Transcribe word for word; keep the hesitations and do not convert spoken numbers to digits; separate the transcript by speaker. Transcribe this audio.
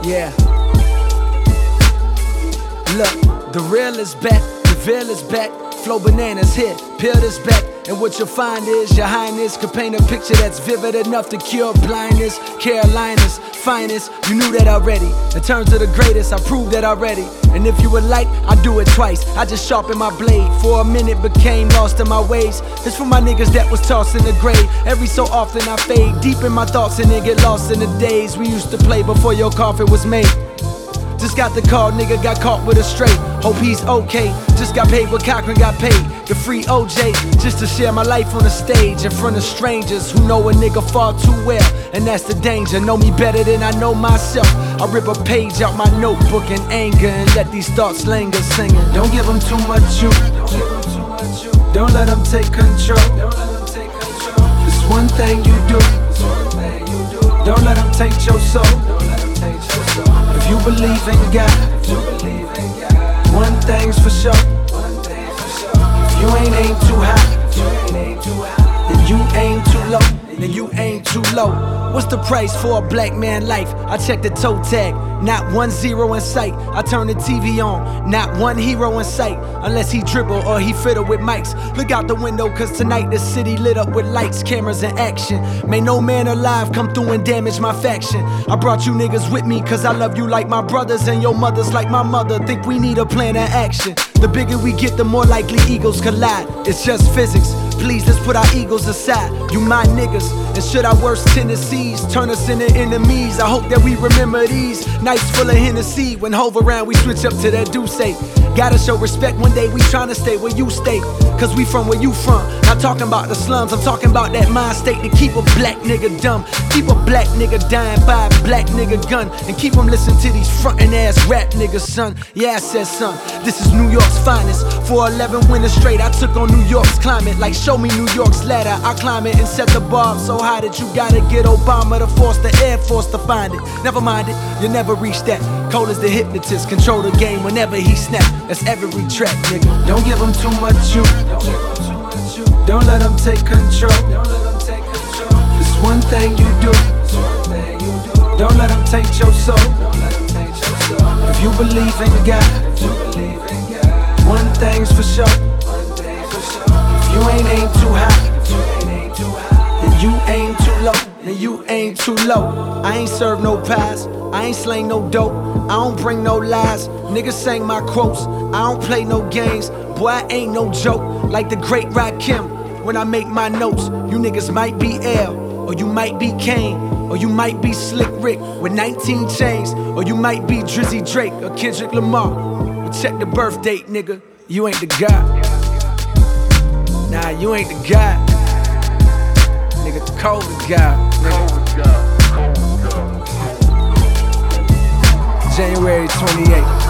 Speaker 1: Yeah. Look, the real is back, the veil is back. Flow bananas here, peel this back. And what you'll find is your highness could paint a picture that's vivid enough to cure blindness. Carolina's finest, you knew that already. In terms of the greatest, I proved that already. And if you would like, I do it twice. I just sharpened my blade. For a minute became lost in my ways. It's for my niggas that was tossed in the grave. Every so often I fade deep in my thoughts and then get lost in the days we used to play before your coffin was made. Just got the call, nigga got caught with a straight. Hope he's okay. Just got paid what Cochran got paid. The free O J, just to share my life on the stage in front of strangers who know a nigga far too well. And that's the danger, know me better than I know myself. I rip a page out my notebook in anger and let these thoughts linger singing. Don't give them too much you. Don't let them take control. It's one thing you do. Don't let them take your soul. If you believe in God, one thing's for sure. If you ain't aim too high, then you aim too low. Then you aim too low. What's the price for a black man life? I check the toe tag, not one zero in sight. I turn the T V on, not one hero in sight. Unless he dribble or he fiddle with mics. Look out the window cause tonight the city lit up with lights, cameras and action. May no man alive come through and damage my faction. I brought you niggas with me cause I love you like my brothers. And your mothers like my mother. Think we need a plan of action. The bigger we get, the more likely egos collide. It's just physics. Please, let's put our egos aside. You my niggas. And should our worst tendencies turn us into enemies? I hope that we remember these nights full of Hennessy. When Hove around, we switch up to that Douce. Gotta show respect one day, we tryna stay where you stay. Cause we from where you from. Not talking about the slums, I'm talking about that mind state to keep a black nigga dumb. Keep a black nigga dying by a black nigga gun. And keep him listening to these frontin' ass rap niggas, son. Yeah, I said son, this is New York's finest. For eleven winters straight, I took on New York's climate. Like show me New York's ladder, I climb it and set the bar so high that you gotta get Obama to force the Air Force to find it. Never mind it, you'll never reach that. Cold as the hypnotist, control the game whenever he snap. That's every track, nigga. Don't give him too much you. Don't let him take control. It's one thing you do. Don't let him take your soul. If you believe in God, one thing's for sure. If you ain't aim too high, then you aim too low. Then you aim too low. I ain't serve no pies, I ain't slang no dope, I don't bring no lies. Niggas sang my quotes, I don't play no games. Boy, I ain't no joke, like the great Rakim. When I make my notes, you niggas might be L, or you might be Kane, or you might be Slick Rick with nineteen chains, or you might be Drizzy Drake or Kendrick Lamar. But check the birth date, nigga, you ain't the guy. Nah, you ain't the guy. Nigga, the cold guy, nigga. January twenty-eighth.